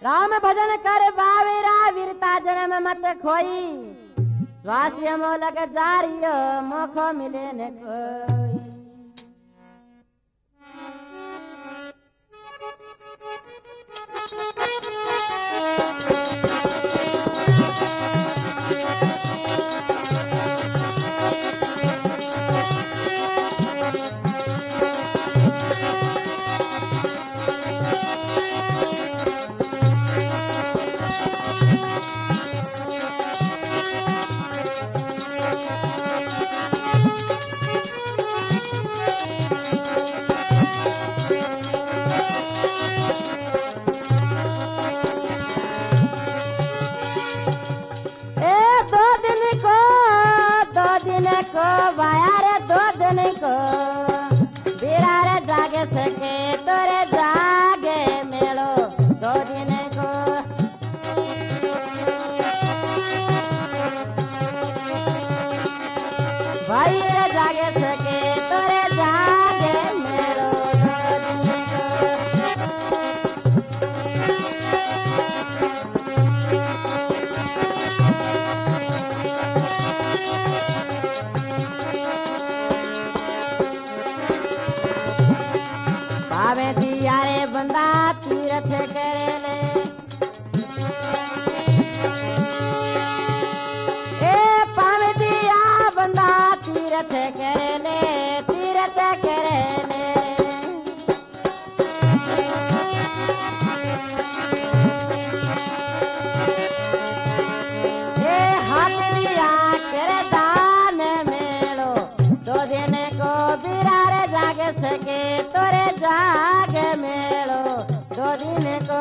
राम भजन कर बावेरा वीरता जन्म मत खोई स्वास्थ्य मोलक जारियो मोखो मिले न कोई। सके तोरे जागे मेलो दो दिन को भाई रे जागे सके तोरे जागे मेलो दो दिन को। पावे दिया रे बंदा तीरथ करे ले ए पावे दिया बंदा तीरथ करे ले तीरथ करे ले। ए हाथ दिया करे दान मेलो दो दिन को बिरार जागे सके तोरे जाग मेलो दो दिन को।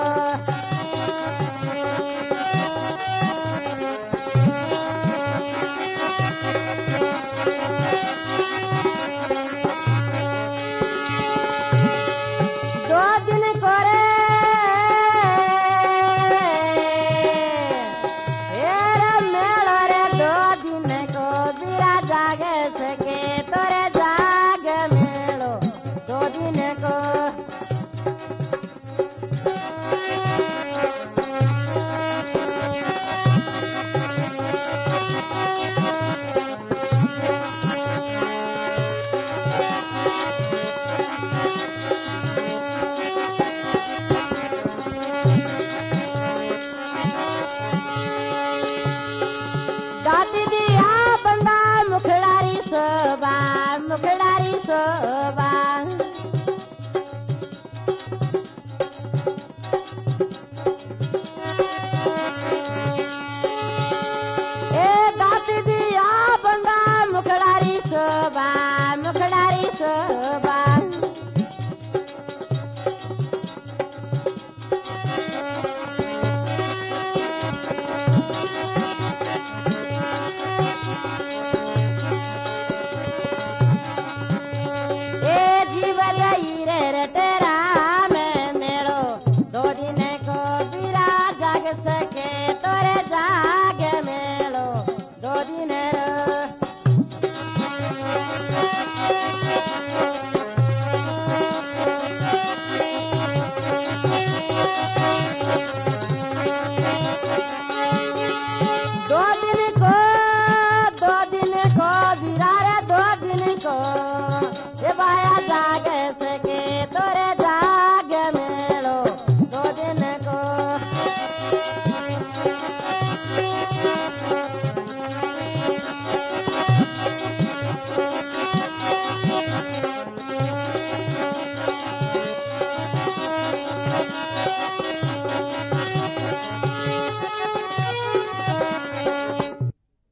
दो दिन को रे मेलो रे दो दिन को बिरा जागे सके तोरे जाग मेलो दो दिन को। दाती दिया बंदा मुखड़ारी सोबा मुखड़ारी सोबा। ए दाती दिया बंदा मुखड़ारी सोबा मुखड़ारी सोबा। सके तोरे जाग मेलो दो दिन बिरारे दो दिन को ये बाया जाग सके तोरे जाग मेलो दो दिन को।